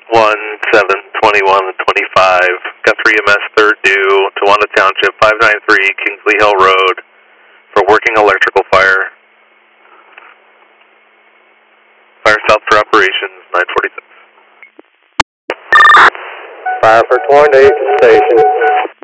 1-7-21 and 25. Guthrie EMS 3rd due, Towanda Township, 593 Kingsley Hill Road for working electrical fire. Fire stopped for operations, 946. Fire for tornado station.